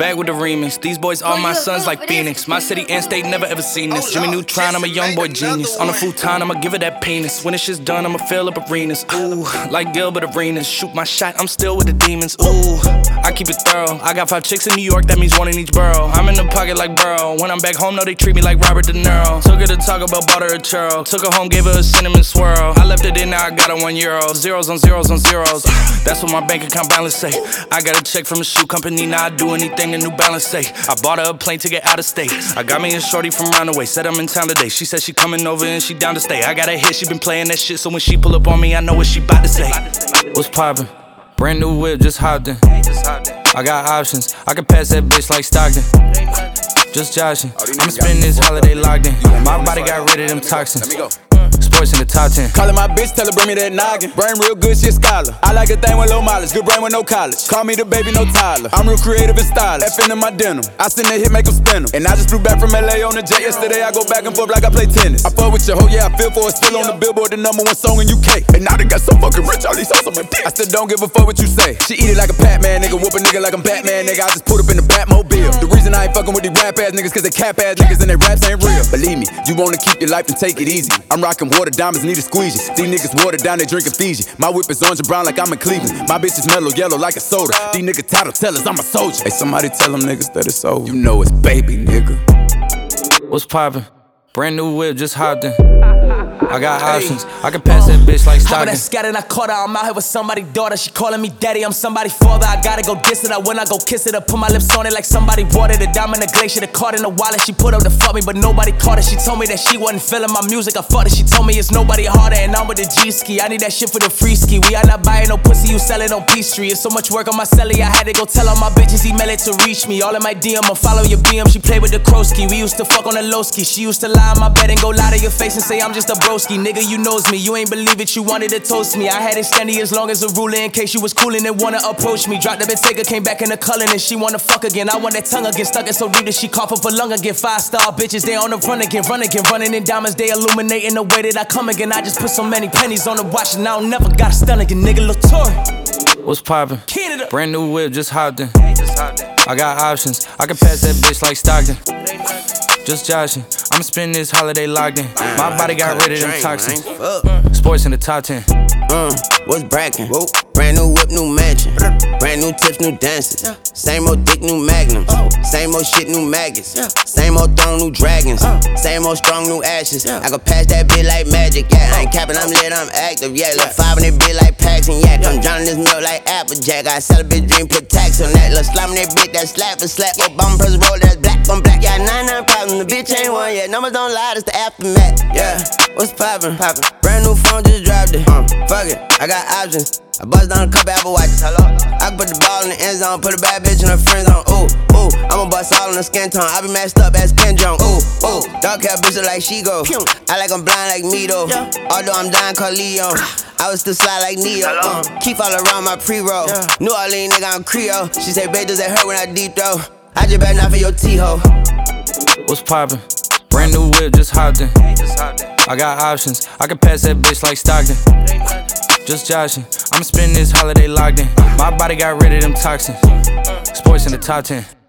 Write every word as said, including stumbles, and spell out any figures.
Back with the remix. These boys all my sons like Phoenix. My city and state never ever seen this. Jimmy Neutron, I'm a young boy genius. On a futon, I'ma give it that penis. When this shit's done, I'ma fill up arenas. Ooh, like Gilbert Arenas. Shoot my shot, I'm still with the demons. Ooh, I keep it thorough. I got five chicks in New York, that means one in each borough. I'm in the pocket like Burrow. When I'm back home, no, they treat me like Robert De Niro. Took her to Taco Bell, bought her a churro. Took her home, gave her a cinnamon swirl. I left it in, now I got her one euro. Zeros on zeros on zeros. That's what my bank account balance say. I got a check from a shoe company, now I do anything a New Balance say. I bought her a plane ticket out of state. I got me a shorty from Roundaway, said I'm in town today. She said she coming over and she down to stay. I got a hit, she been playing that shit, so when she pull up on me, I know what she bout to say. What's poppin'? Brand new whip, just hopped in. I got options, I can pass that bitch like Stockton. Just joshing, I'ma spend this holiday locked in. My body got rid of them toxins. Sports in the top ten. Callin' my bitch, tell her bring me that noggin. Brain real good, she a scholar. I like a thing with low mileage, good brain with no college. Call me the baby, no Tyler. I'm real creative and stylish. F in my denim. I send that hit, make them spin 'em. And I just flew back from L A on the jet yesterday. I go back and forth like I play tennis. I fuck with your hoe, yeah, I feel for it. Still on the Billboard, the number one song in U K. And now they got so fucking rich, all these hoes on my dick. I still don't give a fuck what you say. She eat it like a Pac-Man, nigga. Whoop a nigga like I'm Batman, nigga. I just put up in the Batmobile. The reason I ain't fucking with these rap ass niggas, cause they cap ass niggas and they raps ain't real. Believe me, you wanna keep your life and take it easy. I'm rocking water diamonds, need a squeegee. These niggas watered down, they drinking Fiji. My whip is orange and brown like I'm in Cleveland. My bitch is mellow yellow like a soda. These niggas title tellers, I'm a soldier. Hey, somebody tell them niggas that it's over. You know it's baby, nigga. What's poppin'? Brand new whip, just hopped in. I got options, I can pass that bitch like Stockton. I scattered, I caught her, I'm out here with somebody's daughter. She calling me daddy, I'm somebody's father. I gotta go diss it, I when I go kiss it. I put my lips on it like somebody watered it. Diamond, the glacier, the card in the wallet. She put up to fuck me, but nobody caught it. She told me that she wasn't feeling my music, I fucked it. She told me it's nobody harder, and I'm with the G-ski. I need that shit for the free ski. We are not buying no pussy, you sell it on P Street. It's so much work on my celly, I had to go tell all my bitches, email it to reach me. All in my D M, I follow your B M. She played with the Krosky. We used to fuck on the low ski. She used to lie on my bed and go lie to your face and say I'm just a broski. Nigga, you knows me, you ain't believe it, you wanted to toast me. I had it standing as long as a ruler in case you was coolin' and wanna approach me. Dropped the Bentayga, came back in the cullin' and she wanna fuck again. I want that tongue again, stuck it so deep that she cough up a lung again. Five star bitches, they on the run again, run again, running in diamonds, they illuminating the way that I come again. I just put so many pennies on the watch and I don't never got a stun again, nigga. Latour. What's poppin'? Brand new whip, just hopped in. I got options, I can pass that bitch like Stockton. Just joshing, I'ma spend this holiday locked in. My body got rid of them toxins. Sports in the top ten. Uh, what's brackin'? Brand new whip, new mansion. Brand new tips, new dances. Same old dick, new magnums. Same old shit, new maggots. Same old throne, new dragons. Same old strong, new ashes. I can pass that bitch like magic, yeah. I ain't capping, I'm lit, I'm active, yeah. Look five in that bitch like Paxton, yeah. I'm drowning this milk like Applejack. I sell a bitch dream, put tax on that. Look slime that bitch, that slap for slap. Yo, bum press roll, that's black on black. Yeah, nine nine problems, the bitch ain't one yet. Numbers don't lie, it's the aftermath, yeah. What's poppin'? Poppin'. Brand new phone, just dropped it. Uh, fuck it, I got options. I bust down a couple Apple Watches. Hello. I can put the ball in the end zone, put a bad bitch in her friend zone. Ooh, ooh, I'ma bust all in the skin tone. I be messed up as Ken Jong. Ooh, ooh, dark hair bitch look like she go. I like I'm blind like me though. Although I'm dying called Leon. I was still slide like Neo. Uh, keep all around my pre-roll. New Orleans nigga, I'm Creole. She say, babe, does that hurt when I deep throw? I just better not for your T-ho. What's poppin'? Brand new whip, just hopped in. I got options, I can pass that bitch like Stockton. Just joshing, I'ma spend this holiday locked in. My body got rid of them toxins. Sports in the top ten.